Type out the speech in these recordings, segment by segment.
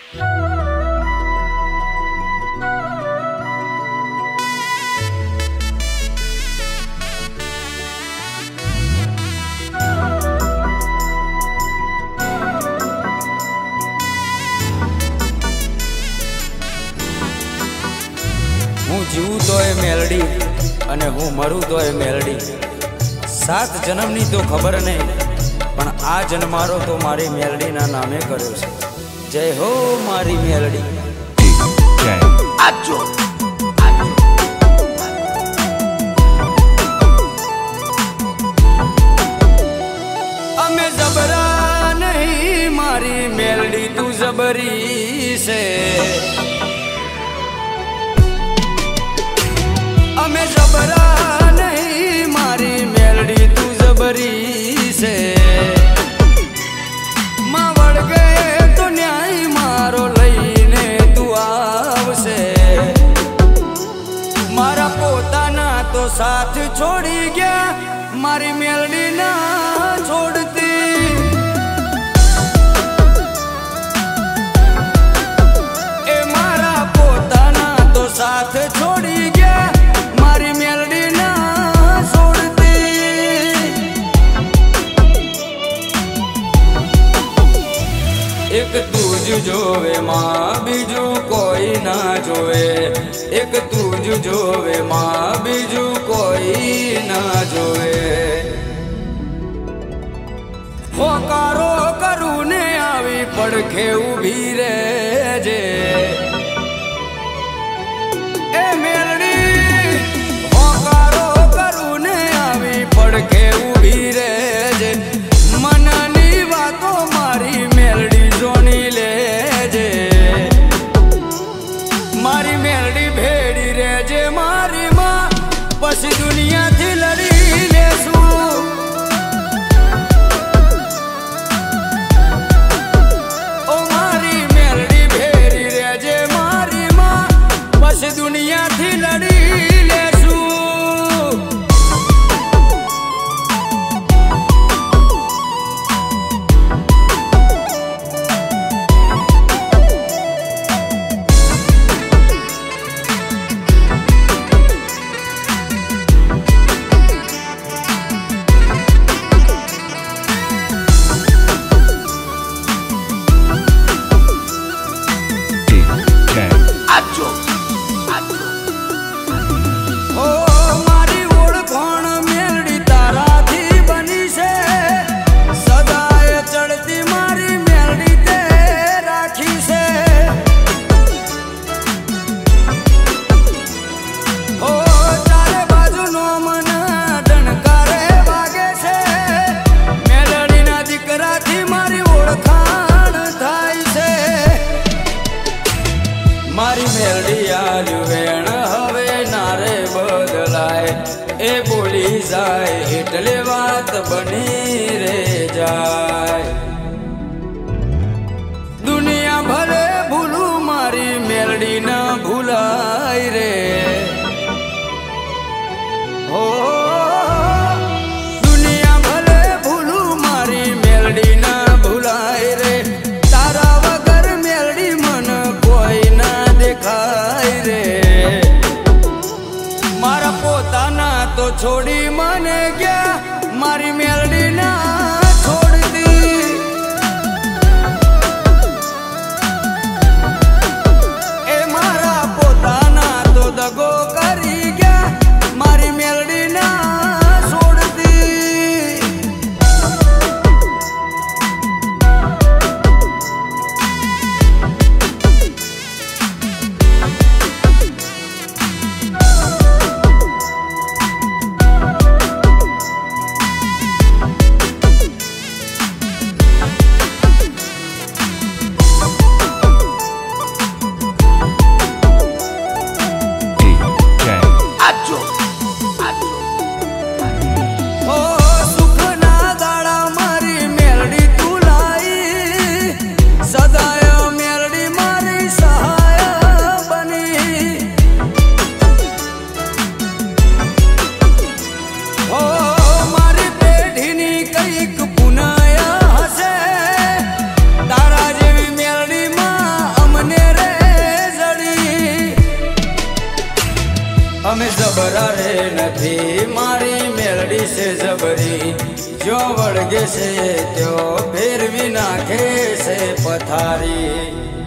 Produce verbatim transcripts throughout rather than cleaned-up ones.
હું જીવું તો એ મેલડી અને હું મરું તો એ મેલડી. સાત જન્મની તો ખબર નહીં, પણ આ જન્મારો તો મારી મેલડીના નામે કર્યો છે. જય હો મારી મેલડી. આજો અમે જબરા નહીં, મારી મેલડી તું જબરી છે. અમે જબરા નહીં, મારી મેલડી તું જબરી છે. માં વળગે તો ન્યાય મારો લઈને તું આવશે. મારા પોતાના તો સાથ છોડી ગયા, મારી મેલડી ના છોડતી. એ મારા પોતાના તો સાથ છોડી ગયા, મારી મેલડી ના છોડતી. એક તું જ જોવે માં, બીજું કોઈ ના જોવે. એક તું જ જોવે માં, બીજું કોઈ ના જોવે. હોકારો કરું ને આવી પડખે ઊભી રહેજે. એ મેલડી હોકારો કરું ને આવી પડખે ઊભી રહેજે. મનની વાતો મારી મેલડી જોની લેજે. મારી મેલડી ભેડી રહેજે મારી માં, પછી દુનિયાથી લડી લેશું. ઓ મારી મેલડી ભેડી રહેજે મારી માં, પછી દુનિયાથી લડી લેશું. આજો ઓ મારી ઓળખાણ મેલડી તારાથી બની છે. સદાય ચડતી મારી મેલડી તે રાખી છે. ઓ ચારે બાજુનો મન ડણકારે વાગે છે. મેલડીના દીકરાથી મારી ઓળખાણ થાય છે. મારી મેલડી આલ્યું વેણ હવે નારે બદલાય. એ બોલી જાય એટલે વાત બની રે જાય. દુનિયા ભલે ભૂલું મારી મેલડી ના ભૂલાય રે. હો દુનિયા ભલે ભૂલું મારી મેલડી ના ભૂલાય રે. તારા વગર મેલડી મન કોઈ ના દેખાય રે. મારા પોતાના તો છોડી મને ગયા, મારી મેલડી ના છોડતી. એ મારા પોતાના તો દગો કરી ગયા, મારી મેલડી ના છોડતી. અમે જબરા રે નથી મારી મેલડી છે જબરી જો વળગે છે ત્યો ફેરવી નાખે છે પથારી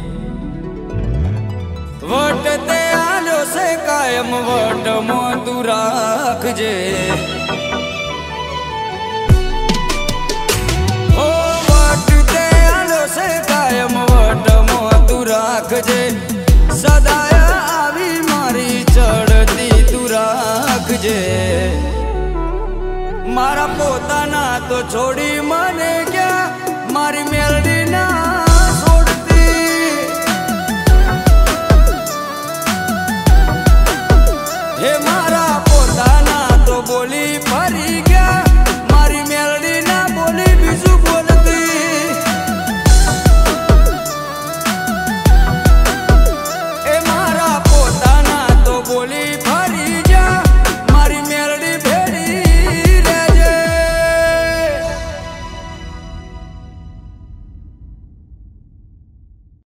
વટ તે આલ્યો છે કાયમ વટમાં તું રાખજે ઓ વટ તે આલ્યો છે કાયમ વટમાં તું રાખજે સદાય આવી મારી ચડતી તું રાખજે મારા પોતાના તો છોડી મને ગયા મારી મેલડી